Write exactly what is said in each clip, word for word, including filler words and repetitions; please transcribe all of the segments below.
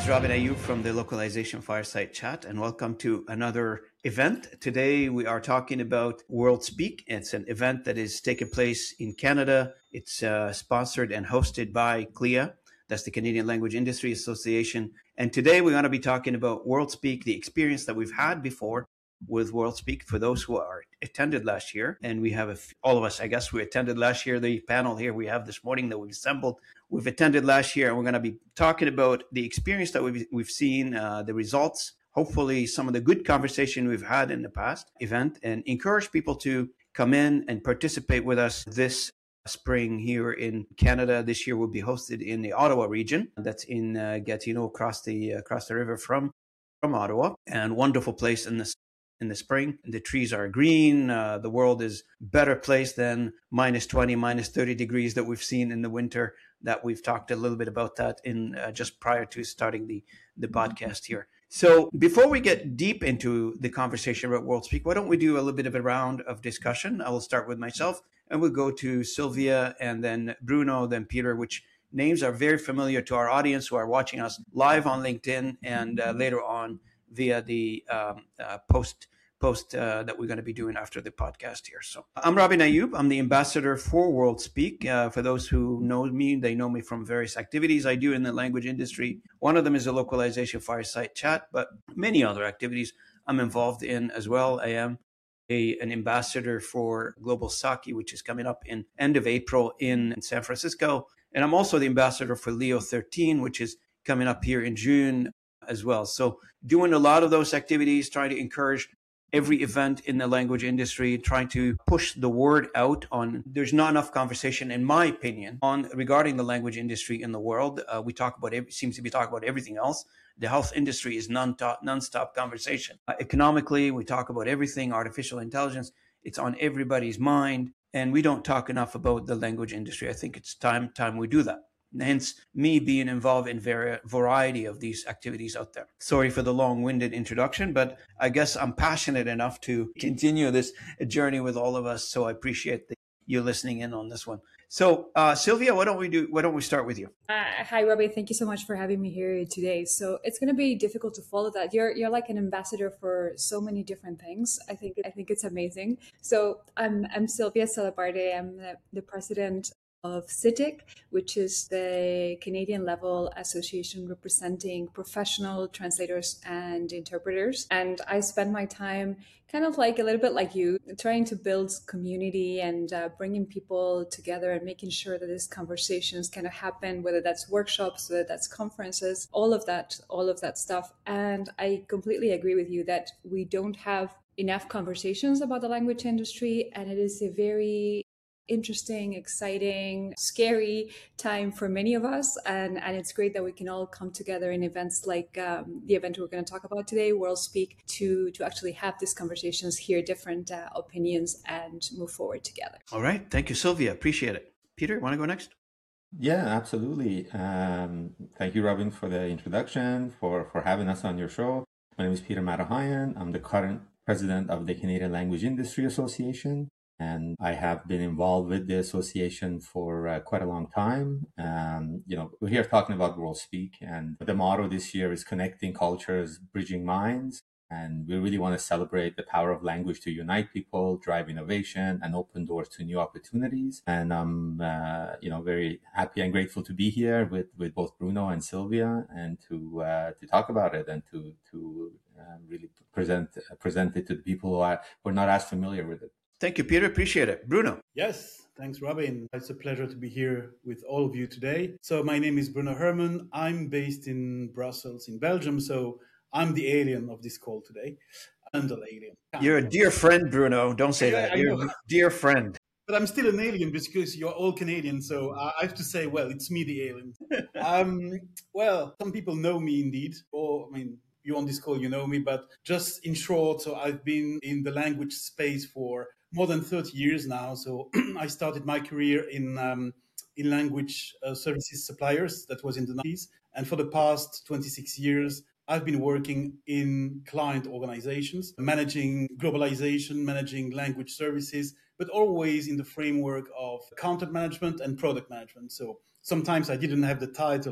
is Robin Ayub from the Localization Fireside Chat, and welcome to another event. Today, we are talking about World Speak. It's an event that is taking place in Canada. It's uh, sponsored and hosted by C L I A, that's the Canadian Language Industry Association. And today, we're going to be talking about World Speak, the experience that we've had before with World Speak for those who are attended last year. And we have a f- all of us, I guess, we attended last year. The panel here we have this morning that we've assembled, we've attended last year, and we're going to be talking about the experience that we've, we've seen, uh, the results, hopefully some of the good conversation we've had in the past event, and encourage people to come in and participate with us this spring here in Canada. This year will be hosted in the Ottawa region. That's in uh, Gatineau, across the across the river from from Ottawa, and wonderful place in the in the spring. The trees are green. Uh, the world is better placed than minus twenty, minus thirty degrees that we've seen in the winter. That we've talked a little bit about that in uh, just prior to starting the the podcast here. So before we get deep into the conversation about World Speak, why don't we do a little bit of a round of discussion? I will start with myself, and we'll go to Sylvia, and then Bruno, then Peter, which names are very familiar to our audience who are watching us live on LinkedIn and uh, later on via the um, uh, post post uh, that we're going to be doing after the podcast here. So I'm Robin Ayub. I'm the ambassador for World Speak. Uh, for those who know me, they know me from various activities I do in the language industry. One of them is a localization fireside chat, but many other activities I'm involved in as well. I am a, an ambassador for Global Saki, which is coming up in end of April in San Francisco. And I'm also the ambassador for Leo thirteen, which is coming up here in June as well. So doing a lot of those activities, trying to encourage every event in the language industry, trying to push the word out on, there's not enough conversation, in my opinion, on regarding the language industry in the world. Uh, we talk about, it seems to be talking about everything else. The health industry is non non-stop conversation. Uh, economically, we talk about everything, artificial intelligence, it's on everybody's mind. And we don't talk enough about the language industry. I think it's time, time we do that. Hence, me being involved in a variety of these activities out there. Sorry for the long-winded introduction, but I guess I'm passionate enough to continue this journey with all of us. So I appreciate the, you listening in on this one. So, uh, Sylvia, why don't we do? Why don't we start with you? Uh, hi, Robbie. Thank you so much for having me here today. So it's going to be difficult to follow that. You're you're like an ambassador for so many different things. I think I think it's amazing. So I'm I'm Sylvia Salabarde. I'm the, the president of C I T I C, which is the Canadian level association representing professional translators and interpreters. And I spend my time kind of like a little bit like you, trying to build community and uh, bringing people together and making sure that these conversations kind of happen, whether that's workshops, whether that's conferences, all of that, all of that stuff. And I completely agree with you that we don't have enough conversations about the language industry, and it is a very interesting, exciting, scary time for many of us. And, and it's great that we can all come together in events like um, the event we're going to talk about today, World Speak, to, to actually have these conversations, hear different uh, opinions, and move forward together. All right. Thank you, Sylvia. Appreciate it. Peter, want to go next? Yeah, absolutely. Um, thank you, Robin, for the introduction, for, for having us on your show. My name is Peter Matahayan. I'm the current president of the Canadian Language Industry Association. And I have been involved with the association for uh, quite a long time. Um, you know, we're here talking about World Speak, and the motto this year is connecting cultures, bridging minds. And we really want to celebrate the power of language to unite people, drive innovation, and open doors to new opportunities. And I'm, uh, you know, very happy and grateful to be here with, with both Bruno and Sylvia, and to uh, to talk about it and to to uh, really present uh, present it to the people who are who are not as familiar with it. Thank you, Peter. Appreciate it. Bruno. Yes, thanks, Robin. It's a pleasure to be here with all of you today. So my name is Bruno Herman. I'm based in Brussels, in Belgium. So I'm the alien of this call today. I'm the alien. You're a dear friend, Bruno. Don't say Yeah, that. I You're know. a dear friend. But I'm still an alien because you're all Canadian. So I have to say, well, it's me, the alien. um, well, some people know me indeed. Or, I mean, you on this call, you know me. But just in short, so I've been in the language space for more than thirty years now. So I started my career in um, in language uh, services suppliers. That was in the nineties. And for the past twenty-six years, I've been working in client organizations, managing globalization, managing language services, but always in the framework of content management and product management. So sometimes I didn't have the title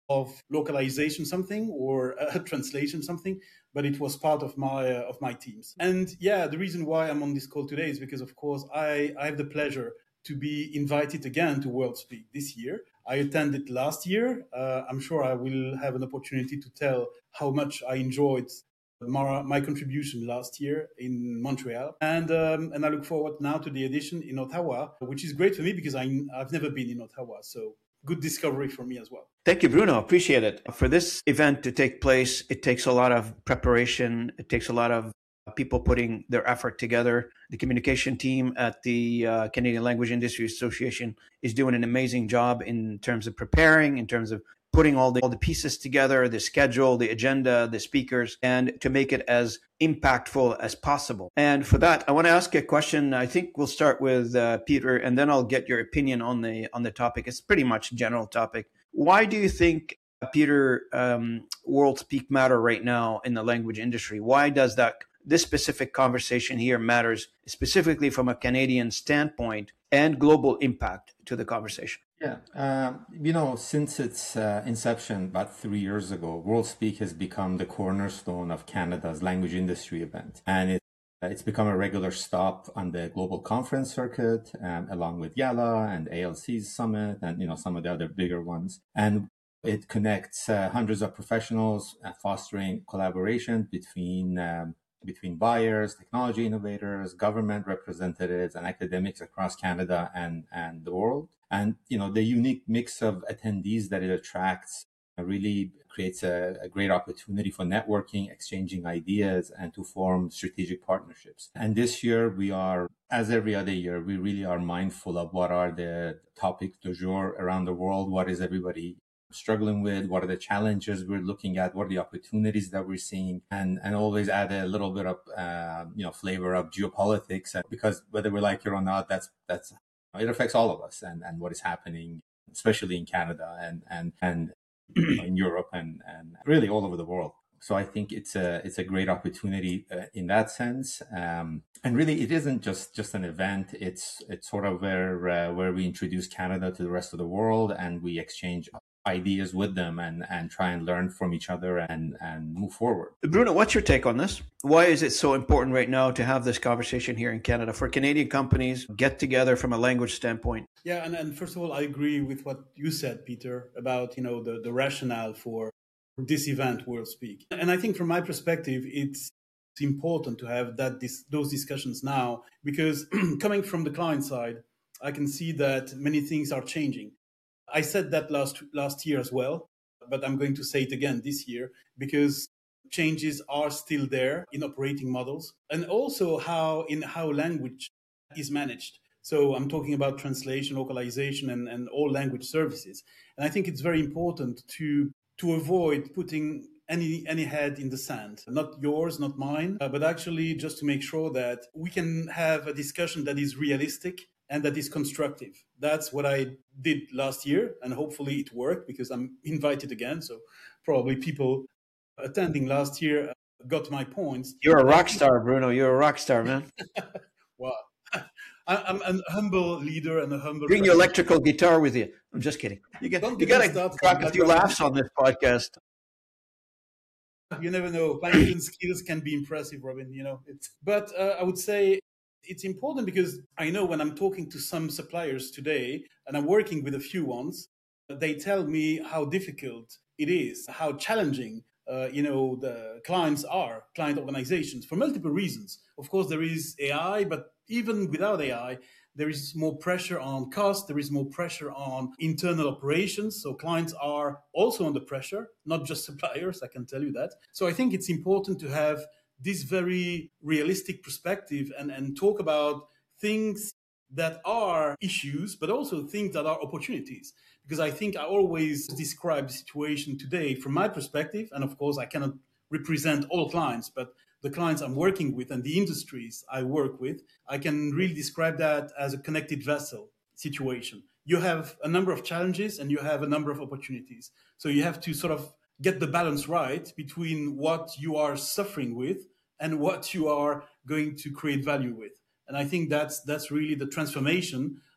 of localization something or a translation something, but it was part of my uh, of my teams. And yeah, the reason why I'm on this call today is because, of course, I, I have the pleasure to be invited again to WorldSpeak this year. I attended last year. Uh, I'm sure I will have an opportunity to tell how much I enjoyed my, my contribution last year in Montreal. And um, and I look forward now to the edition in Ottawa, which is great for me because I, I've never been in Ottawa. So good discovery for me as well. Thank you, Bruno. Appreciate it. For this event to take place, it takes a lot of preparation. It takes a lot of people putting their effort together. The communication team at the uh, Canadian Language Industry Association is doing an amazing job in terms of preparing, in terms of putting all the all the pieces together, the schedule, the agenda, the speakers, and to make it as impactful as possible. And for that, I want to ask a question. I think we'll start with uh, Peter, and then I'll get your opinion on the on the topic. It's pretty much a general topic. Why do you think, uh, Peter, um, WorldSpeak matter right now in the language industry? Why does that this specific conversation here matters specifically from a Canadian standpoint and global impact to the conversation? Yeah, um, you know, since its uh, inception about three years ago, WorldSpeak has become the cornerstone of Canada's language industry event. And it, it's become a regular stop on the global conference circuit, um, along with YALA and A L C's summit and, you know, some of the other bigger ones. And it connects uh, hundreds of professionals, uh, fostering collaboration between um, between buyers, technology innovators, government representatives, and academics across Canada and, and the world. And, you know, the unique mix of attendees that it attracts really creates a, a great opportunity for networking, exchanging ideas, and to form strategic partnerships. And this year we are, as every other year, we really are mindful of what are the topics du jour around the world. What is everybody struggling with? What are the challenges we're looking at? What are the opportunities that we're seeing? And and always add a little bit of uh, you know flavor of geopolitics, because whether we like it or not, that's that's it affects all of us and, and what is happening, especially in Canada and and and in Europe and and really all over the world. So I think it's a it's a great opportunity uh, in that sense. Um, and really, it isn't just just an event. It's it's sort of where uh, where we introduce Canada to the rest of the world and we exchange ideas with them and, and try and learn from each other and, and move forward. Bruno, what's your take on this? Why is it so important right now to have this conversation here in Canada for Canadian companies get together from a language standpoint? Yeah, and, and first of all, I agree with what you said, Peter, about, you know, the, the rationale for this event, WorldSpeak. And I think from my perspective, it's important to have that this, those discussions now, because coming from the client side, I can see that many things are changing. I said that last last year as well, but I'm going to say it again this year because changes are still there in operating models and also how in how language is managed. So I'm talking about translation, localization, and, and all language services. And I think it's very important to to avoid putting any any head in the sand, not yours, not mine, uh, but actually just to make sure that we can have a discussion that is realistic and that is constructive. That's what I did last year, and hopefully it worked because I'm invited again. So probably people attending last year got my points. You're a rock star, Bruno. You're a rock star, man. Wow. I'm a humble leader and a humble... Bring your electrical guitar with you. I'm just kidding. You got you got to crack a few laughs on this podcast. You never know. Language skills can be impressive, Robin, you know. It's, but uh, I would say it's important because I know when I'm talking to some suppliers today, and I'm working with a few ones, they tell me how difficult it is, how challenging, uh, you know, the clients are, client organizations, for multiple reasons. Of course, there is A I, but even without A I, there is more pressure on cost, there is more pressure on internal operations. So clients are also under pressure, not just suppliers, I can tell you that. So I think it's important to have this very realistic perspective and, and talk about things that are issues, but also things that are opportunities. Because I think I always describe the situation today from my perspective, and of course I cannot represent all clients, but the clients I'm working with and the industries I work with, I can really describe that as a connected vessel situation. You have a number of challenges and you have a number of opportunities. So you have to sort of get the balance right between what you are suffering with and what you are going to create value with. And I think that's that's really the transformation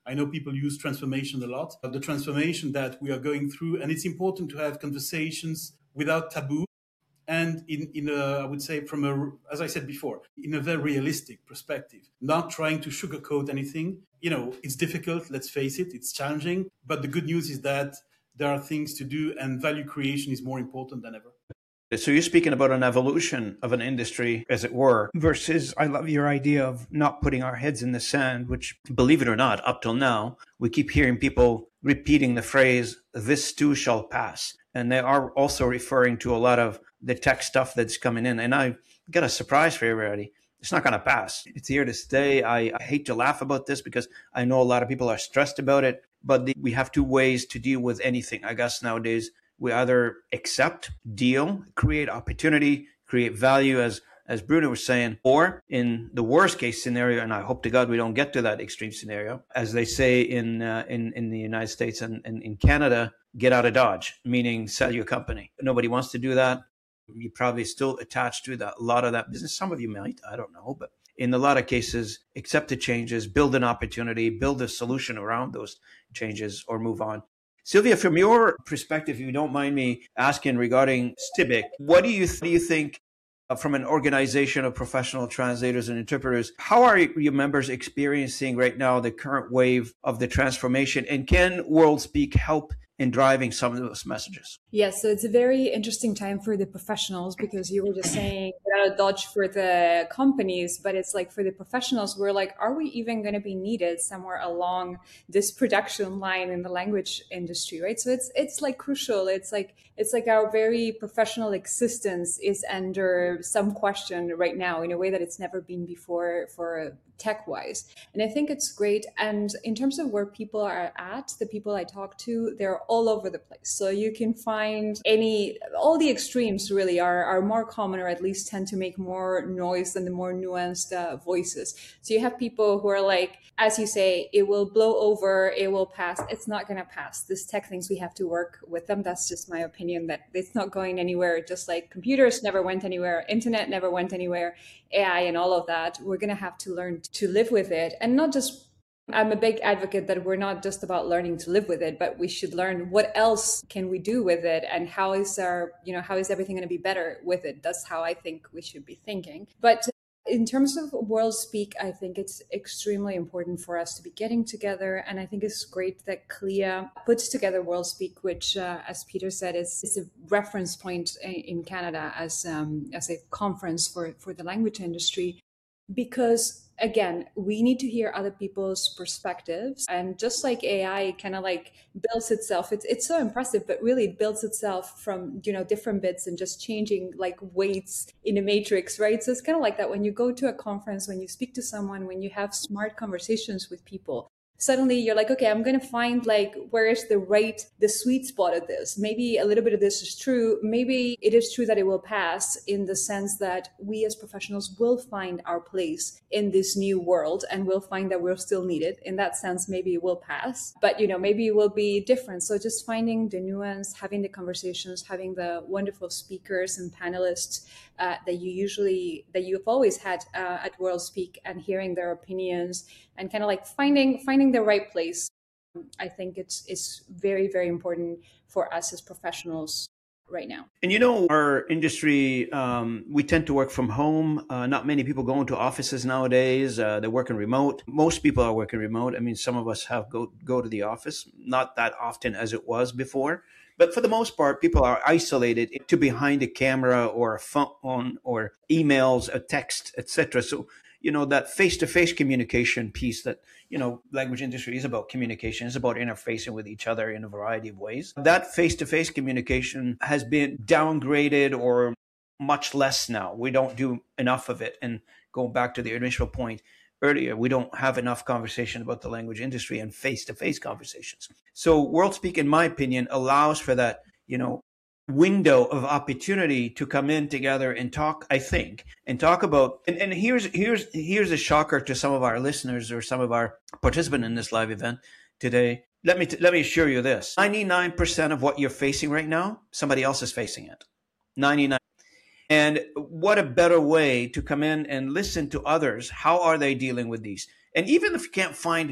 I know people use transformation a lot, but the transformation that we are going through, and it's important to have conversations without taboo. And in, in a, I would say from a, as I said before, in a very realistic perspective, not trying to sugarcoat anything. You know, it's difficult, let's face it, it's challenging. But the good news is that there are things to do and value creation is more important than ever. So you're speaking about an evolution of an industry, as it were, versus I love your idea of not putting our heads in the sand, which, believe it or not, up till now, we keep hearing people repeating the phrase, this too shall pass. And they are also referring to a lot of the tech stuff that's coming in. And I've got a surprise for everybody. It's not going to pass. It's here to stay. I, I hate to laugh about this because I know a lot of people are stressed about it, but the, we have two ways to deal with anything, I guess, nowadays. We either accept, deal, create opportunity, create value, as as Bruno was saying, or in the worst case scenario, and I hope to God we don't get to that extreme scenario, as they say in uh, in, in the United States and, and in Canada, get out of Dodge, meaning sell your company. Nobody wants to do that. You're probably still attached to that, a lot of that business. Some of you might, I don't know, but in a lot of cases, accept the changes, build an opportunity, build a solution around those changes, or move on. Sylvia, from your perspective, if you don't mind me asking regarding Stybic, what do you, th- do you think uh, from an organization of professional translators and interpreters, how are your members experiencing right now the current wave of the transformation? And can WorldSpeak help in driving some of those messages? Yes, so it's a very interesting time for the professionals, because you were just saying get out of Dodge for the companies, but it's like for the professionals, we're like, are we even going to be needed somewhere along this production line in the language industry, right? So it's it's like crucial. It's like it's like our very professional existence is under some question right now in a way that it's never been before for tech-wise. And I think it's great. And in terms of where people are at, the people I talk to, they're all over the place. So you can find any, all the extremes really are, are more common, or at least tend to make more noise than the more nuanced uh, voices. So you have people who are like, as you say, it will blow over, it will pass. It's not going to pass. This tech things, we have to work with them. That's just my opinion, that it's not going anywhere. Just like computers never went anywhere, internet never went anywhere, A I and all of that, we're going to have to learn to live with it. And not just, I'm a big advocate that we're not just about learning to live with it, but we should learn what else can we do with it, and how is our, you know, how is everything going to be better with it? That's how I think we should be thinking. But in terms of WorldSpeak, I think it's extremely important for us to be getting together. And I think it's great that C L I A puts together WorldSpeak, which, uh, as Peter said, is, is a reference point in Canada as, um, as a conference for, for the language industry. Because again, we need to hear other people's perspectives. And just like A I kind of like builds itself, it's it's so impressive, but really it builds itself from, you know, different bits and just changing like weights in a matrix, right? So it's kind of like that when you go to a conference, when you speak to someone, when you have smart conversations with people, suddenly you're like, okay, I'm going to find like, where is the right, the sweet spot of this? Maybe a little bit of this is true. Maybe it is true that it will pass, in the sense that we as professionals will find our place in this new world, and we'll find that we're still needed. In that sense, maybe it will pass, but you know, maybe it will be different. So just finding the nuance, having the conversations, having the wonderful speakers and panelists uh, that you usually, that you've always had uh, at WorldSpeak, and hearing their opinions, and kind of like finding finding the right place. I think it's it's very, very important for us as professionals right now. And you know, our industry, um, we tend to work from home. Uh, not many people go into offices nowadays. Uh, they're working remote. Most people are working remote. I mean, some of us have go go to the office, not that often as it was before. But for the most part, people are isolated to behind a camera or a phone or emails, a text, et cetera. So, you know, that face-to-face communication piece that, you know, language industry is about communication, is about interfacing with each other in a variety of ways. That face-to-face communication has been downgraded, or much less now. We don't do enough of it. And going back to the initial point earlier, we don't have enough conversation about the language industry and face-to-face conversations. So WorldSpeak, in my opinion, allows for that, you know, window of opportunity to come in together and talk, I think, and talk about, and, and here's here's here's a shocker to some of our listeners or some of our participants in this live event today. Let me t- let me assure you this: ninety-nine percent of what you're facing right now, somebody else is facing it. ninety-nine. And what a better way to come in and listen to others. How are they dealing with these? And even if you can't find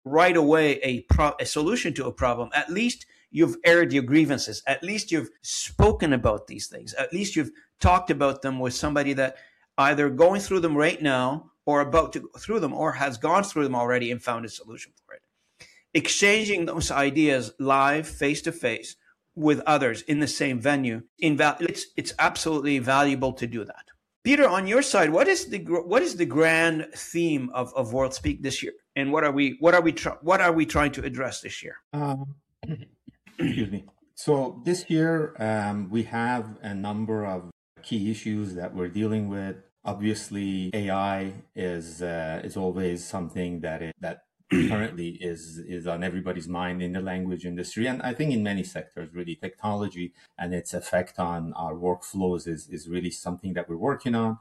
right away a, pro- a solution to a problem, at least you've aired your grievances. At least you've spoken about these things. At least you've talked about them with somebody that either going through them right now or about to go through them or has gone through them already and found a solution for it. Exchanging those ideas live, face to face with others in the same venue, it's, it's absolutely valuable to do that. Peter, on your side, what is the what is the grand theme of, of World Speak this year, and what are we what are we try, what are we trying to address this year? Um, excuse me. So this year um, we have a number of key issues that we're dealing with. Obviously, A I is uh, is always something that it, that currently is is on everybody's mind in the language industry, and I think in many sectors, really, technology and its effect on our workflows is is really something that we're working on.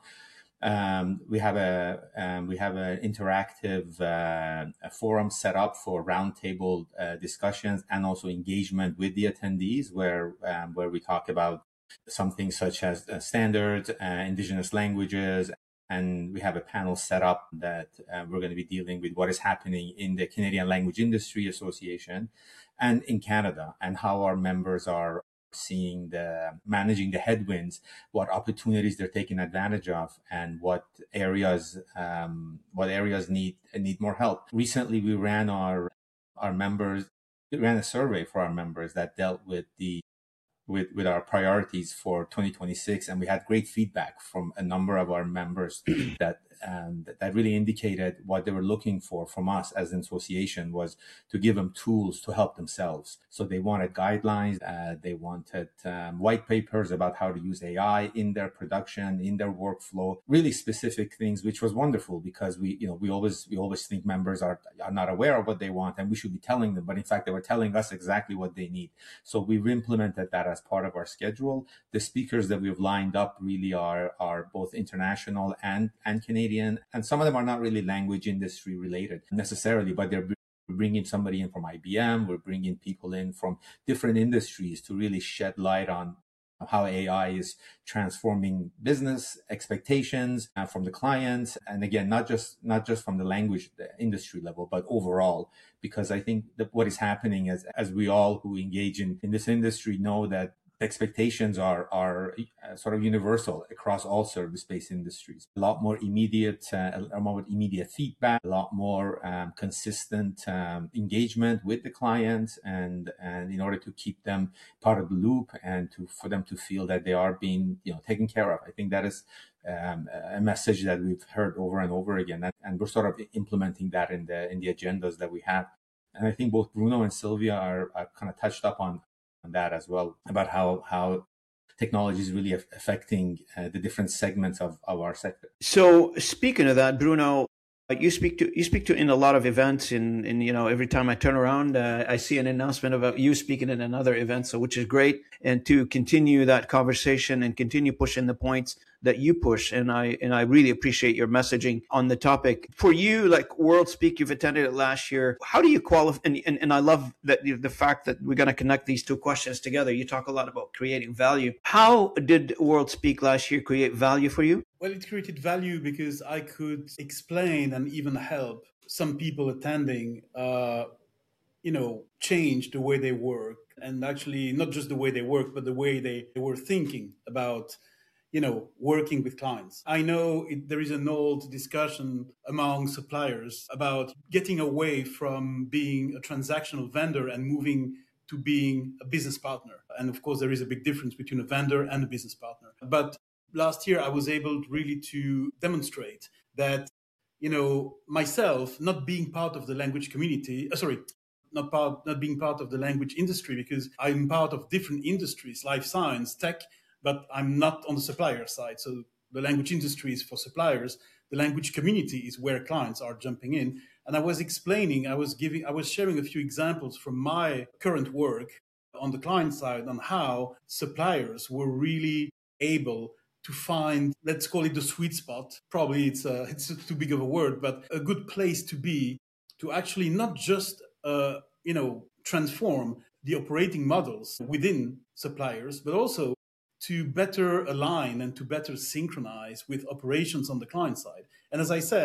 Um, we have a um, we have an interactive uh, a forum set up for roundtable uh, discussions and also engagement with the attendees, where um, where we talk about something such as uh, standards, uh, indigenous languages. And we have a panel set up that uh, we're going to be dealing with what is happening in the Canadian Language Industry Association and in Canada, and how our members are seeing the managing the headwinds, what opportunities they're taking advantage of, and what areas um, what areas need need more help. Recently, we ran our our members we ran a survey for our members that dealt with the with, with our priorities for twenty twenty-six. And we had great feedback from a number of our members that, um, that, that really indicated what they were looking for from us as an association was to give them tools to help themselves. So they wanted guidelines, uh, they wanted um, white papers about how to use A I in their production, in their workflow, really specific things, which was wonderful because we, you know, we always, we always think members are, are not aware of what they want and we should be telling them. But in fact, they were telling us exactly what they need. So we've implemented that as part of our schedule. The speakers that we've lined up really are, are both international and, and Canadian. And some of them are not really language industry related necessarily, but they're bringing somebody in from I B M. We're bringing people in from different industries to really shed light on how A I is transforming business expectations uh, from the clients. And again, not just, not just from the language the industry level, but overall, because I think that what is happening as, as we all who engage in, in this industry know that expectations are are uh, sort of universal across all service-based industries. A lot more immediate, uh, a more immediate feedback, a lot more um, consistent um, engagement with the clients, and and in order to keep them part of the loop and to for them to feel that they are being you know taken care of. I think that is um, a message that we've heard over and over again, and, and we're sort of implementing that in the in the agendas that we have. And I think both Bruno and Sylvia are, are kind of touched up on. on that as well, about how how technology is really affecting uh, the different segments of, of our sector. So speaking of that, Bruno, you speak to you speak to in a lot of events. In, in you know, every time I turn around, uh, I see an announcement about you speaking in another event. So which is great, and to continue that conversation and continue pushing the points that you push, and I and I really appreciate your messaging on the topic. For you, like World Speak, you've attended it last year. How do you qualify? And, and, and I love that the fact that we're going to connect these two questions together. You talk a lot about creating value. How did World Speak last year create value for you? Well, it created value because I could explain and even help some people attending, uh, you know, change the way they work, and actually not just the way they work, but the way they, they were thinking about you know, working with clients. I know it, there is an old discussion among suppliers about getting away from being a transactional vendor and moving to being a business partner. And of course, there is a big difference between a vendor and a business partner. But last year, I was able really to demonstrate that, you know, myself not being part of the language community, uh, sorry, not part, not being part of the language industry, because I'm part of different industries, life science, tech, but I'm not on the supplier side. So the language industry is for suppliers. The language community is where clients are jumping in. And I was explaining, I was giving, I was sharing a few examples from my current work on the client side on how suppliers were really able to find, let's call it the sweet spot. Probably it's a, it's too big of a word, but a good place to be to actually not just, uh, you know, transform the operating models within suppliers, but also to better align and to better synchronize with operations on the client side. And as I said,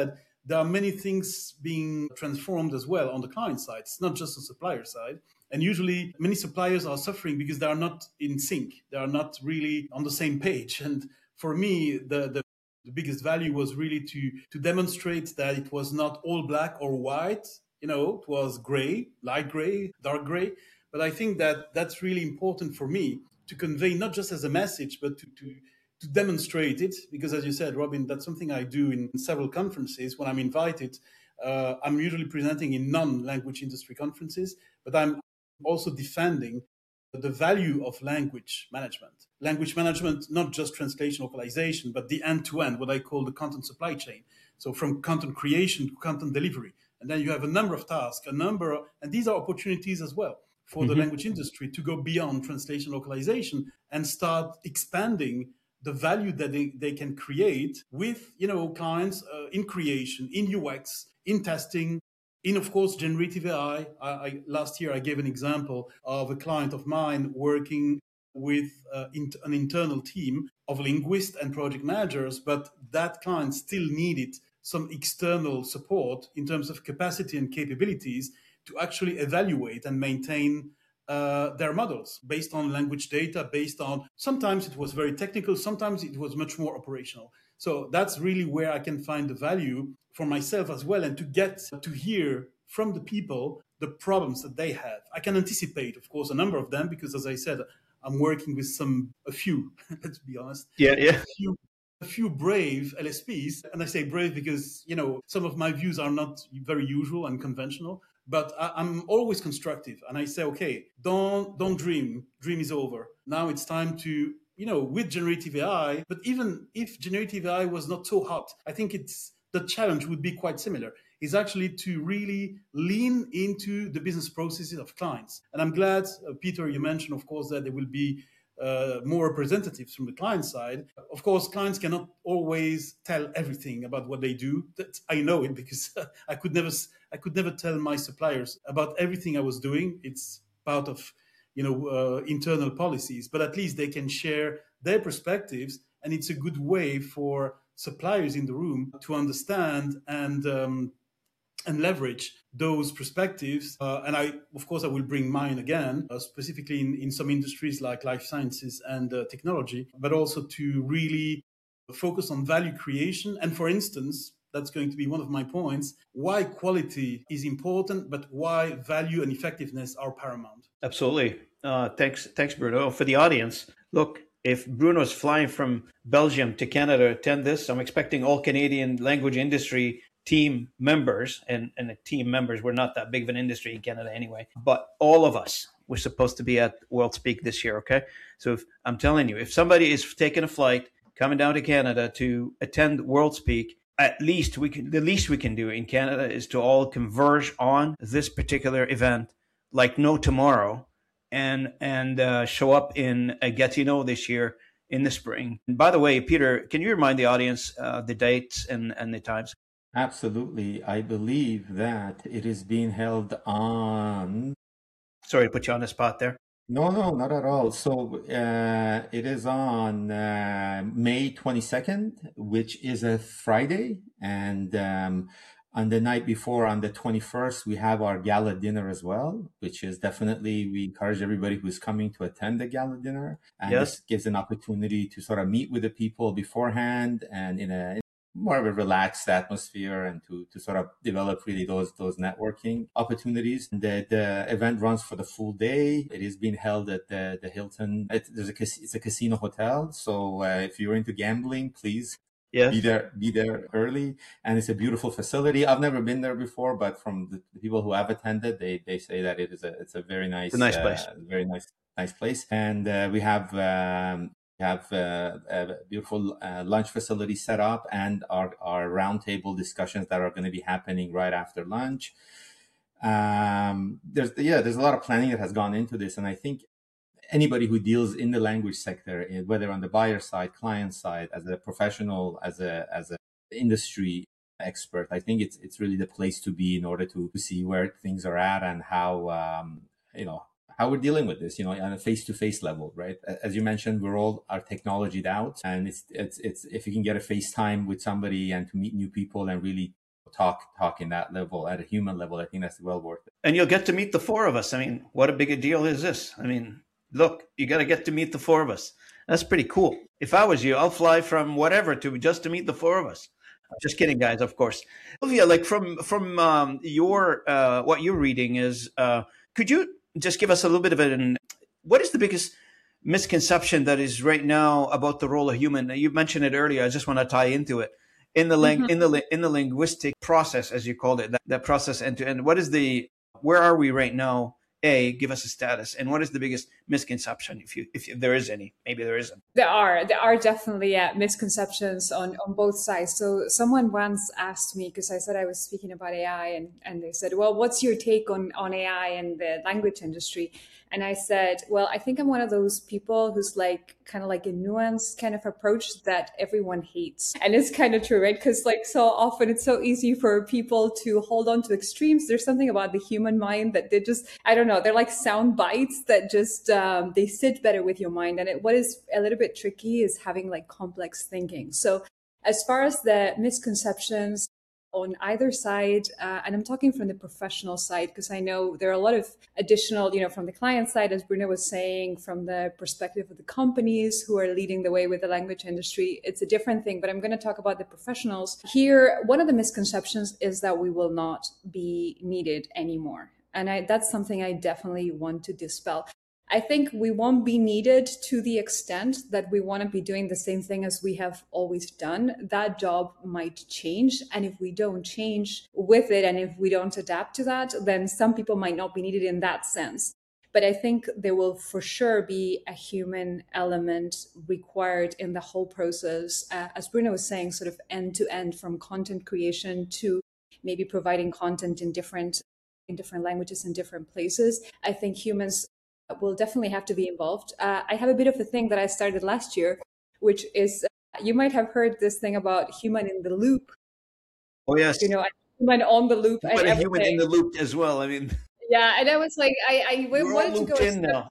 there are many things being transformed as well on the client side. It's not just the supplier side. And usually many suppliers are suffering because they are not in sync. They are not really on the same page. And for me, the, the, the biggest value was really to, to demonstrate that it was not all black or white. You know, it was gray, light gray, dark gray. But I think that that's really important for me to convey, not just as a message, but to, to, to demonstrate it. Because as you said, Robin, that's something I do in several conferences when I'm invited. Uh, I'm usually presenting in non-language industry conferences, but I'm also defending the value of language management. Language management, not just translation localization, but the end-to-end, what I call the content supply chain. So from content creation to content delivery. And then you have a number of tasks, a number of, and these are opportunities as well for mm-hmm. the language industry to go beyond translation localization and start expanding the value that they, they can create with, you know, clients uh, in creation, in U X, in testing, in, of course, generative A I. I, I, last year, I gave an example of a client of mine working with uh, in, an internal team of linguists and project managers, but that client still needed some external support in terms of capacity and capabilities to actually evaluate and maintain uh, their models based on language data, based on, sometimes it was very technical, sometimes it was much more operational. So that's really where I can find the value for myself as well, and to get to hear from the people the problems that they have. I can anticipate, of course, a number of them, because as I said, I'm working with some, a few, let's be honest. Yeah, yeah. A few, a few brave L S Ps. And I say brave because, you know, some of my views are not very usual and conventional, but I, I'm always constructive. And I say, okay, don't, don't dream. Dream is over. Now it's time to, you know, with generative A I, but even if generative A I was not so hot, I think it's, the challenge would be quite similar, is actually to really lean into the business processes of clients. And I'm glad, uh, Peter, you mentioned, of course, that there will be uh, more representatives from the client side. Of course, clients cannot always tell everything about what they do. That, I know it because I could never, I could never tell my suppliers about everything I was doing. It's part of, you know, uh, internal policies, but at least they can share their perspectives, and it's a good way for suppliers in the room to understand and um, and leverage those perspectives. Uh, and I, of course, I will bring mine again, uh, specifically in, in some industries like life sciences and uh, technology, but also to really focus on value creation. And for instance, that's going to be one of my points, why quality is important, but why value and effectiveness are paramount. Absolutely. Uh, thanks, thanks, Bruno. For the audience, look, if Bruno's flying from Belgium to Canada to attend this, I'm expecting all Canadian language industry team members, and, and the team members, we're not that big of an industry in Canada anyway, but all of us, we're supposed to be at WorldSpeak this year, okay? So if, I'm telling you, if somebody is taking a flight, coming down to Canada to attend WorldSpeak, at least we can, the least we can do in Canada is to all converge on this particular event like no tomorrow, and and uh, show up in uh, Gatineau this year in the spring. And by the way, Peter, can you remind the audience uh, the dates and, and the times? Absolutely. I believe that it is being held on... Sorry to put you on the spot there. No, no, not at all. So uh, it is on uh, May twenty-second, which is a Friday. And um, on the night before, on the twenty-first, we have our gala dinner as well, which is definitely, we encourage everybody who's coming to attend the gala dinner. And yes, this gives an opportunity to sort of meet with the people beforehand and in a more of a relaxed atmosphere, and to, to sort of develop really those those networking opportunities. The, the event runs for the full day. It is being held at the, the Hilton. It, there's a, it's a casino hotel. So uh, if you're into gambling, please yes. be there be there early. And it's a beautiful facility. I've never been there before, but from the, the people who have attended, they, they say that it is a it's a very nice, it's a nice place. Uh, very nice nice place. And uh, we have um, We have uh, a beautiful uh, lunch facility set up, and our, our roundtable discussions that are going to be happening right after lunch. Um, there's yeah, there's a lot of planning that has gone into this, and I think anybody who deals in the language sector, whether on the buyer side, client side, as a professional, as a as an industry expert, I think it's it's really the place to be in order to, to see where things are at and how um, you know. how we're dealing with this, you know, on a face-to-face level, right? As you mentioned, we're all are technologied out, and it's it's it's if you can get a FaceTime with somebody and to meet new people and really talk talk in that level at a human level. I think that's well worth it. And you'll get to meet the four of us. I mean, what a big a deal is this? I mean, look, you got to get to meet the four of us. That's pretty cool. If I was you, I'll fly from whatever to just to meet the four of us. Just kidding, guys, of course. Sylvia, like from from um, your uh, what you're reading is, uh, could you just give us a little bit of an, what is the biggest misconception that is right now about the role of human? You mentioned it earlier. I just want to tie into it in the lang- mm-hmm. in the in the linguistic process, as you called it, that, that process end to end. What is the, where are we right now? A, give us a status, and what is the biggest misconception, if you if there is any? Maybe there isn't. There are there are definitely yeah, misconceptions on on both sides. So someone once asked me, because I said I was speaking about A I, and and they said, well, what's your take on on A I and the language industry? And I said, well, I think I'm one of those people who's like kind of like a nuanced kind of approach that everyone hates. And it's kind of true, right? Because like so often it's so easy for people to hold on to extremes. There's something about the human mind that they just, I don't know, they're like sound bites that just, um, they sit better with your mind. And it, what is a little bit tricky is having like complex thinking. So as far as the misconceptions on either side, uh, and I'm talking from the professional side, because I know there are a lot of additional, you know, from the client side, as Bruno was saying, from the perspective of the companies who are leading the way with the language industry, it's a different thing. But I'm going to talk about the professionals. Here, one of the misconceptions is that we will not be needed anymore. And I, that's something I definitely want to dispel. I think we won't be needed to the extent that we want to be doing the same thing as we have always done. That job might change. And if we don't change with it, and if we don't adapt to that, then some people might not be needed in that sense. But I think there will for sure be a human element required in the whole process, uh, as Bruno was saying, sort of end to end, from content creation to maybe providing content in different in different languages in different places. I think humans will definitely have to be involved. Uh, I have a bit of a thing that I started last year, which is, uh, you might have heard this thing about human in the loop. Oh, yes. You know, human on the loop. But a human in the loop as well. I mean, yeah. And I was like, I, I wanted to go a step, now.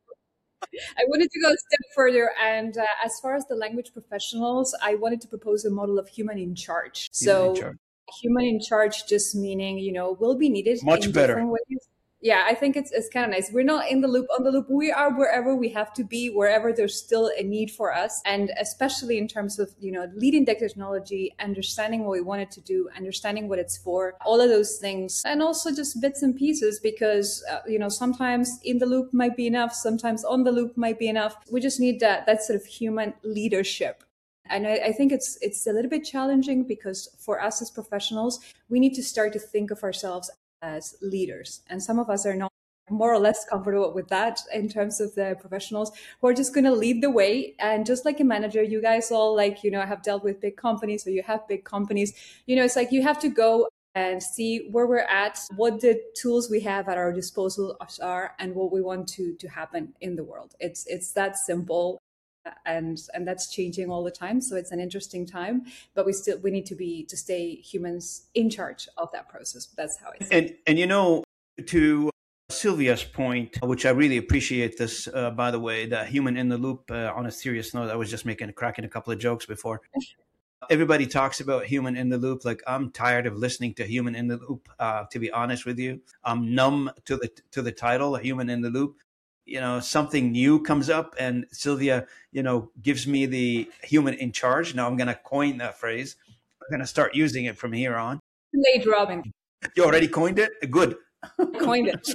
I wanted to go a step further. And uh, as far as the language professionals, I wanted to propose a model of human in charge. Human so in charge. Human in charge, just meaning, you know, will be needed much in better different ways. Yeah, I think it's it's kind of nice. We're not in the loop, on the loop. We are wherever we have to be, wherever there's still a need for us. And especially in terms of, you know, leading the technology, understanding what we want it to do, understanding what it's for, all of those things. And also just bits and pieces, because, uh, you know, sometimes in the loop might be enough. Sometimes on the loop might be enough. We just need that, that sort of human leadership. And I, I think it's it's a little bit challenging, because for us as professionals, we need to start to think of ourselves as leaders. And some of us are not more or less comfortable with that in terms of the professionals who are just going to lead the way. And just like a manager, you guys all like, you know, have dealt with big companies, or you have big companies, you know, it's like you have to go and see where we're at, what the tools we have at our disposal are, and what we want to to happen in the world. It's it's that simple. And and that's changing all the time. So it's an interesting time, but we still we need to be to stay humans in charge of that process. That's how I see and, it. And you know, to Sylvia's point, which I really appreciate this, uh, by the way, the human in the loop. Uh, on a serious note, I was just making cracking a couple of jokes before. Everybody talks about human in the loop. Like, I'm tired of listening to human in the loop. Uh, to be honest with you, I'm numb to the to the title, human in the loop. You know, something new comes up and Sylvia, you know, gives me the human in charge. Now I'm going to coin that phrase. I'm going to start using it from here on. Late, Robin. You already coined it? Good. Coined it.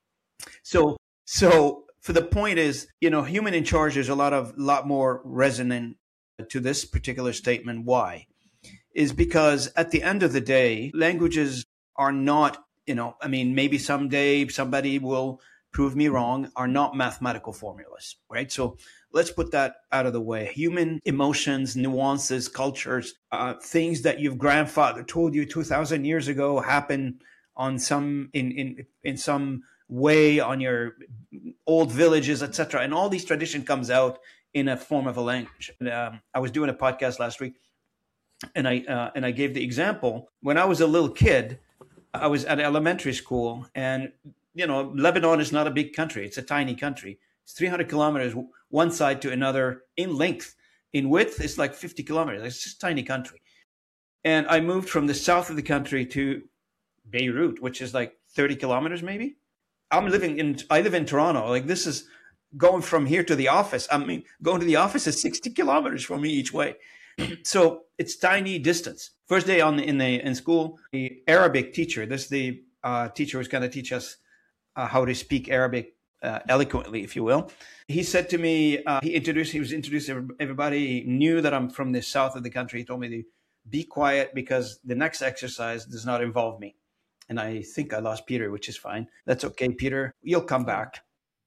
So, so for the point is, you know, human in charge, there's a lot of, lot more resonant to this particular statement. Why? Is because at the end of the day, languages are not, you know, I mean, maybe someday somebody will prove me wrong, are not mathematical formulas, right? So let's put that out of the way. Human emotions, nuances, cultures, uh, things that your grandfather told you two thousand years ago happen on some in in in some way on your old villages, et cetera. And all these tradition comes out in a form of a language. And, um, I was doing a podcast last week, and I uh, and I gave the example when I was a little kid. I was at elementary school, and you know, Lebanon is not a big country. It's a tiny country. It's three hundred kilometers one side to another in length. In width, it's like fifty kilometers. It's just a tiny country. And I moved from the south of the country to Beirut, which is like thirty kilometers maybe. I'm living in, I live in Toronto. Like this is going from here to the office. I mean, going to the office is sixty kilometers for me each way. So it's tiny distance. First day on the, in the in school, the Arabic teacher, this is the uh, teacher who's going to teach us uh, how to speak Arabic uh, eloquently, if you will. He said to me, uh, he introduced, he was introducing everybody. He knew that I'm from the south of the country. He told me to be quiet because the next exercise does not involve me. And I think I lost Peter, which is fine. That's okay, Peter. You'll come back.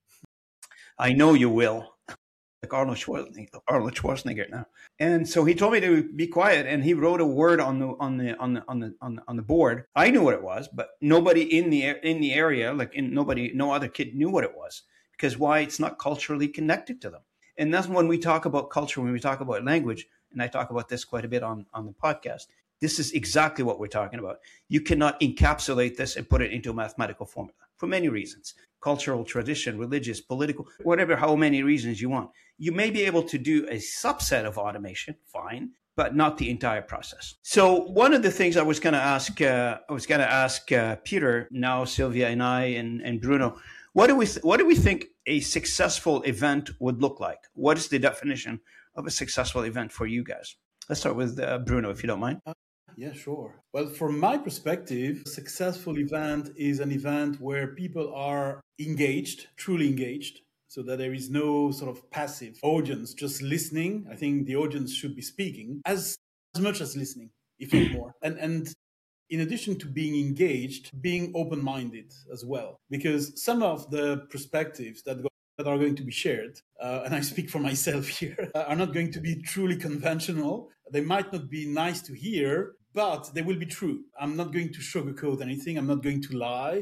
I know you will. Like Arnold Schwarzenegger, Arnold Schwarzenegger now. And so he told me to be quiet, and he wrote a word on the on the on the on the on the, on the board. I knew what it was, but nobody in the in the area, like in nobody, no other kid knew what it was, because why? It's not culturally connected to them. And that's when we talk about culture, when we talk about language, and I talk about this quite a bit on on the podcast. This is exactly what we're talking about. You cannot encapsulate this and put it into a mathematical formula for many reasons. Cultural, tradition, religious, political, whatever, how many reasons you want. You may be able to do a subset of automation, fine, but not the entire process. So one of the things I was going to ask, uh, I was going to ask uh, Peter, now Sylvia and I and, and Bruno, what do we th- what do we think a successful event would look like? What is the definition of a successful event for you guys? Let's start with uh, Bruno, if you don't mind. Yeah, sure. Well, from my perspective, a successful event is an event where people are engaged, truly engaged, so that there is no sort of passive audience just listening. I think the audience should be speaking as, as much as listening, if not more. And, and in addition to being engaged, being open-minded as well, because some of the perspectives that go that are going to be shared, uh, and I speak for myself here, uh, are not going to be truly conventional. They might not be nice to hear, but they will be true. I'm not going to sugarcoat anything. I'm not going to lie.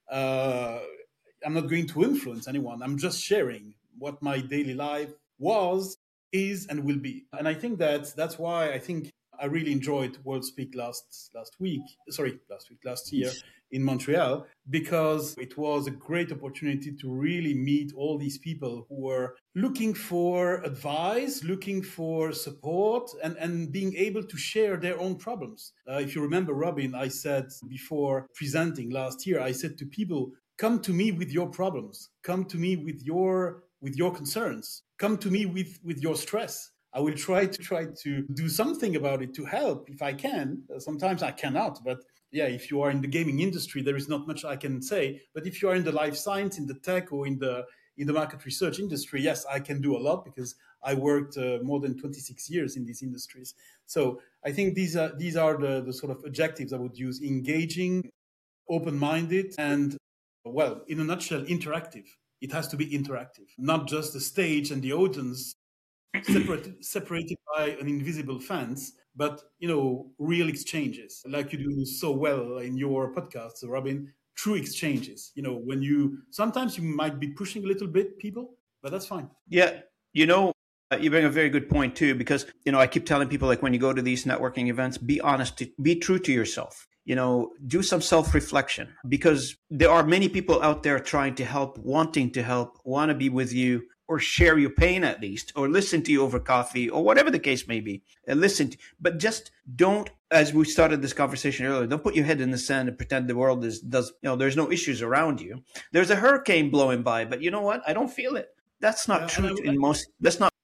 Uh, I'm not going to influence anyone. I'm just sharing what my daily life was, is, and will be. And I think that that's why I think I really enjoyed World Speak last last week. Sorry, last week, last year in Montreal, because it was a great opportunity to really meet all these people who were looking for advice, looking for support, and, and being able to share their own problems. Uh, if you remember, Robin, I said before presenting last year, I said to people, come to me with your problems, come to me with your with your concerns, come to me with, with your stress. I will try to try to do something about it to help if I can. Sometimes I cannot, but yeah, if you are in the gaming industry, there is not much I can say. But if you are in the life science, in the tech, or in the in the market research industry, yes, I can do a lot because I worked uh, more than twenty-six years in these industries. So I think these are these are the, the sort of adjectives I would use: engaging, open-minded, and, well, in a nutshell, interactive. It has to be interactive, not just the stage and the audience separated separated by an invisible fence, but, you know, real exchanges, like you do so well in your podcast, Robin. True exchanges. You know, when you sometimes you might be pushing a little bit people, but that's fine. Yeah, you know, uh, you bring a very good point too, because, you know, I keep telling people, like, when you go to these networking events, be honest, to, be true to yourself. You know, do some self-reflection, because there are many people out there trying to help, wanting to help, want to be with you, or share your pain at least, or listen to you over coffee, or whatever the case may be. And listen, to, but just don't, as we started this conversation earlier, don't put your head in the sand and pretend the world is, does, you know, there's no issues around you. There's a hurricane blowing by, but you know what? I don't feel it. That's not yeah, true would, in most, that's not.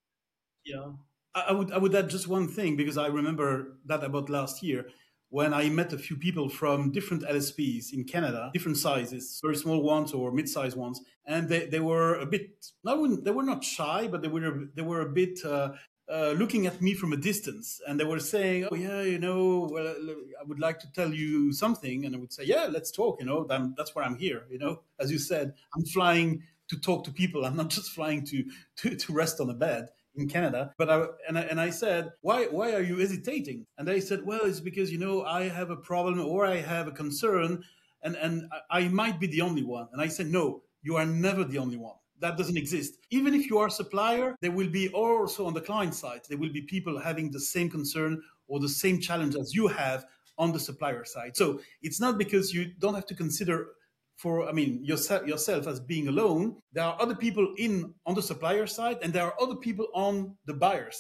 Yeah, I would, I would add just one thing, because I remember that about last year, when I met a few people from different L S Ps in Canada, different sizes, very small ones or mid-sized ones, and they, they were a bit, not, they were not shy, but they were they were a bit uh, uh, looking at me from a distance, and they were saying, "Oh yeah, you know, well, I would like to tell you something," and I would say, "Yeah, let's talk." You know, that's why I'm here. You know, as you said, I'm flying to talk to people. I'm not just flying to to, to rest on a bed in Canada. But I and I, and I said, why why are you hesitating? And they said, well, it's because, you know, I have a problem or I have a concern, and and I might be the only one. And I said, no, you are never the only one. That doesn't exist. Even if you are a supplier, there will be also on the client side, there will be people having the same concern or the same challenge as you have on the supplier side. So it's not because you don't have to consider for, I mean, yourself, yourself as being alone. There are other people in on the supplier side, and there are other people on the buyer side.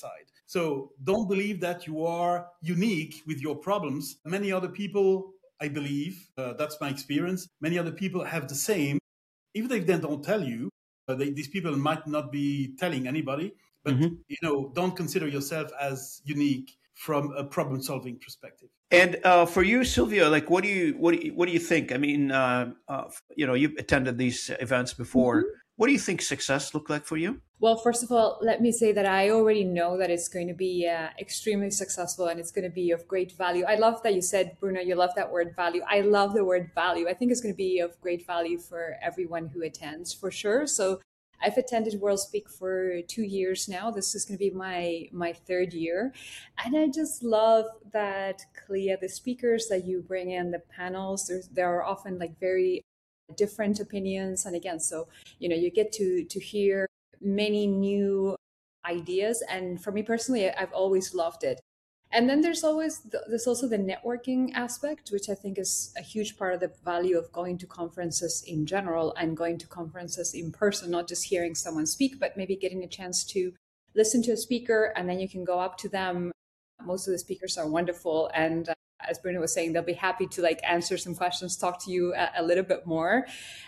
So don't believe that you are unique with your problems. Many other people, I believe, uh, that's my experience, many other people have the same. Even if they don't tell you, uh, they, these people might not be telling anybody, but mm-hmm. you know, don't consider yourself as unique from a problem-solving perspective. And uh, for you, Sylvia, like, what do you what do you, what do you think? I mean, uh, uh, you know, you've attended these events before. Mm-hmm. What do you think success looked like for you? Well, first of all, let me say that I already know that it's going to be uh, extremely successful and it's going to be of great value. I love that you said, Bruno, you love that word value. I love the word value. I think it's going to be of great value for everyone who attends, for sure. So I've attended WorldSpeak for two years now. This is going to be my my third year. And I just love that, Clea, the speakers that you bring in, the panels, there are often like very different opinions. And again, so, you know, you get to to hear many new ideas. And for me personally, I've always loved it. And then there's always, there's also the networking aspect, which I think is a huge part of the value of going to conferences in general and going to conferences in person, not just hearing someone speak, but maybe getting a chance to listen to a speaker and then you can go up to them. Most of the speakers are wonderful. And uh, as Bruno was saying, they'll be happy to like answer some questions, talk to you a, a little bit more.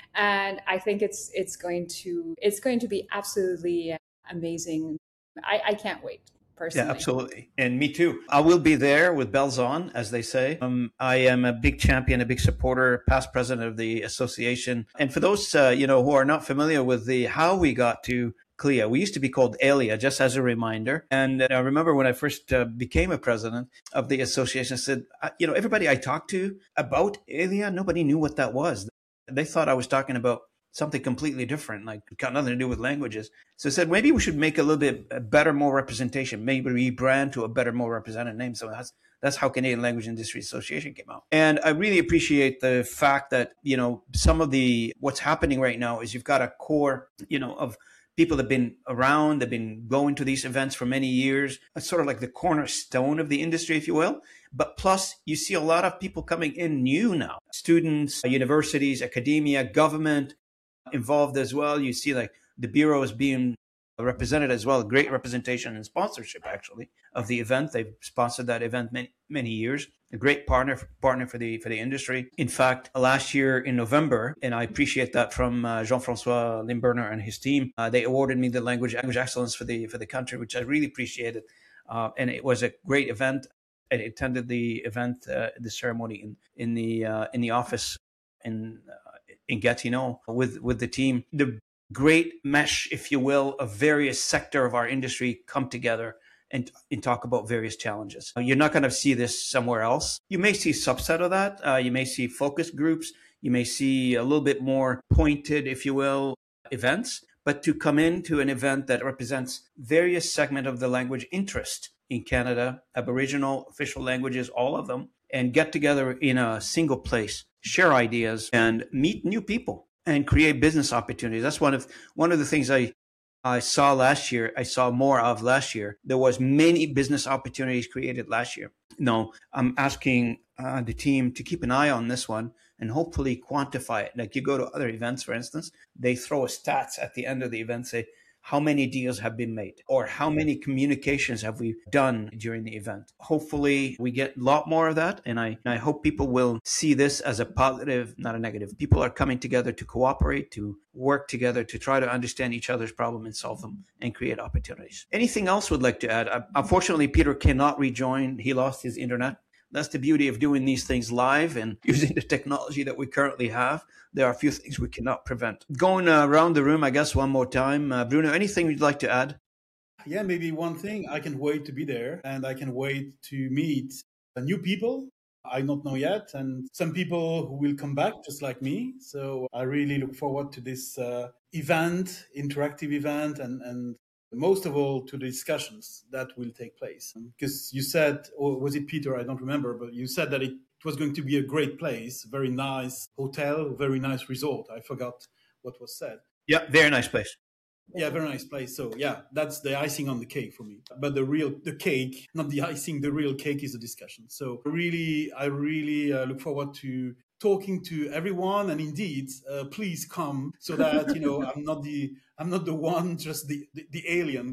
And I think it's it's going to it's going to be absolutely amazing. I, I can't wait. Personally. Yeah, absolutely. And me too. I will be there with bells on, as they say. Um, I am a big champion, a big supporter, past president of the association. And for those, uh, you know, who are not familiar with the how we got to Clea, we used to be called ALIA, just as a reminder. And I remember when I first uh, became a president of the association, I said, you know, everybody I talked to about ALIA, nobody knew what that was. They thought I was talking about something completely different, like got nothing to do with languages. So I said, maybe we should make a little bit better, more representation, maybe rebrand to a better, more represented name. So that's that's how Canadian Language Industry Association came out. And I really appreciate the fact that, you know, some of the, what's happening right now is you've got a core, you know, of people that have been around, they've been going to these events for many years. It's sort of like the cornerstone of the industry, if you will. But plus, you see a lot of people coming in new now, students, universities, academia, government, involved as well. You see like the bureau is being represented as well. Great representation and sponsorship actually of the event. They've sponsored that event many, many years. A great partner partner for the for the industry. In fact, last year in November, and I appreciate that from uh, Jean-François Limburner and his team, uh, they awarded me the language language excellence for the for the country, which I really appreciated. Uh, and it was a great event. I attended the event, uh, the ceremony in in the uh, in the office in. Uh, in Gatineau with, with the team. The great mesh, if you will, of various sector of our industry come together and, and talk about various challenges. You're not going to see this somewhere else. You may see a subset of that. Uh, you may see focus groups. You may see a little bit more pointed, if you will, events. But to come into an event that represents various segments of the language interest in Canada, Aboriginal, official languages, all of them, and get together in a single place, share ideas, and meet new people and create business opportunities. That's one of one of the things I I saw last year. I saw more of last year. There was many business opportunities created last year. No, I'm asking uh, the team to keep an eye on this one and hopefully quantify it. Like you go to other events, for instance, they throw a stats at the end of the event, say, how many deals have been made or how many communications have we done during the event. Hopefully we get a lot more of that. And I, I hope people will see this as a positive, not a negative. People are coming together to cooperate, to work together, to try to understand each other's problem and solve them and create opportunities. Anything else would like to add? Uh, unfortunately, Peter cannot rejoin. He lost his internet. That's the beauty of doing these things live and using the technology that we currently have. There are a few things we cannot prevent. Going uh, around the room, I guess, one more time. Uh, Bruno, anything you'd like to add? Yeah, maybe one thing. I can wait to be there and I can wait to meet new people I don't know yet. And some people who will come back just like me. So I really look forward to this uh, event, interactive event, and, and most of all to the discussions that will take place. Because you said, or was it Peter? I don't remember, but you said that it, it was going to be a great place, very nice hotel, very nice resort. I forgot what was said. Yeah, very nice place. Yeah, very nice place. So yeah, that's the icing on the cake for me. But the real, the cake, not the icing, the real cake is the discussion. So really, I really uh, look forward to talking to everyone, and indeed, uh, please come so that, you know, I'm not the I'm not the one, just the, the, the alien.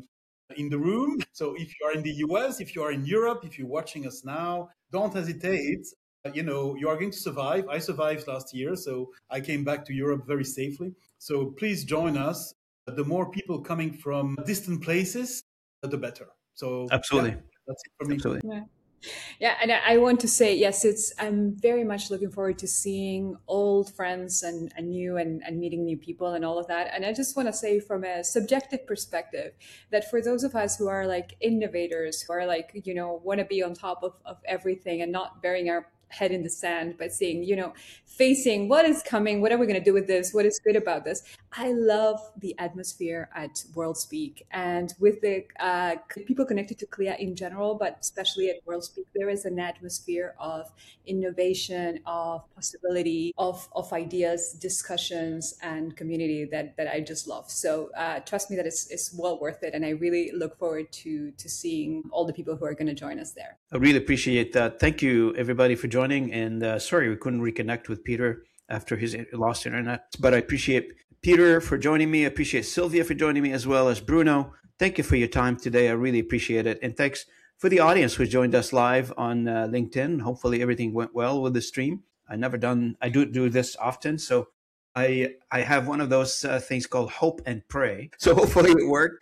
in the room. So if you are in the U S, if you are in Europe, if you're watching us now, don't hesitate. You know, you are going to survive. I survived last year, so I came back to Europe very safely. So please join us. The more people coming from distant places, the better. So absolutely, yeah, that's it for me. Absolutely. Yeah. Yeah, and I want to say, yes, it's. I'm very much looking forward to seeing old friends and, and new and, and meeting new people and all of that. And I just want to say from a subjective perspective that for those of us who are like innovators, who are like, you know, want to be on top of, of everything and not burying our head in the sand, but seeing, you know, facing what is coming, what are we going to do with this, what is good about this. I love the atmosphere at WorldSpeak, and with the uh, people connected to C L I A in general, but especially at WorldSpeak, there is an atmosphere of innovation, of possibility, of, of ideas, discussions, and community that, that I just love. So uh, trust me that it's, it's well worth it. And I really look forward to, to seeing all the people who are going to join us there. I really appreciate that. Thank you, everybody, for joining. And uh, sorry, we couldn't reconnect with Peter after his lost internet. But I appreciate Peter for joining me. I appreciate Sylvia for joining me, as well as Bruno. Thank you for your time today. I really appreciate it. And thanks for the audience who joined us live on uh, LinkedIn. Hopefully everything went well with the stream. I never done, I do do this often. So I I have one of those uh, things called hope and pray. So hopefully it worked.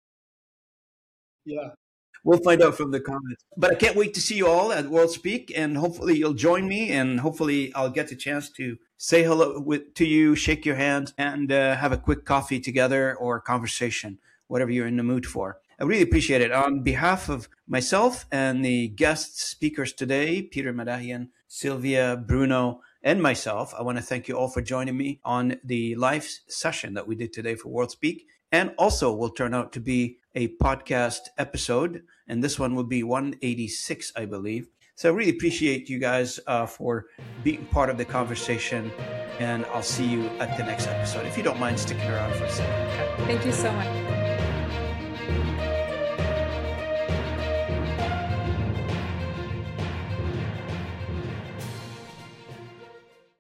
Yeah. We'll find out from the comments. But I can't wait to see you all at WorldSpeak, and hopefully you'll join me, and hopefully I'll get the chance to say hello with, to you, shake your hand, and uh, have a quick coffee together or conversation, whatever you're in the mood for. I really appreciate it. On behalf of myself and the guest speakers today, Peter Madahian, Sylvia, Bruno, and myself, I want to thank you all for joining me on the live session that we did today for WorldSpeak. And also will turn out to be a podcast episode. And this one will be one eighty-six, I believe. So I really appreciate you guys uh, for being part of the conversation. And I'll see you at the next episode. If you don't mind sticking around for a second. Thank you so much.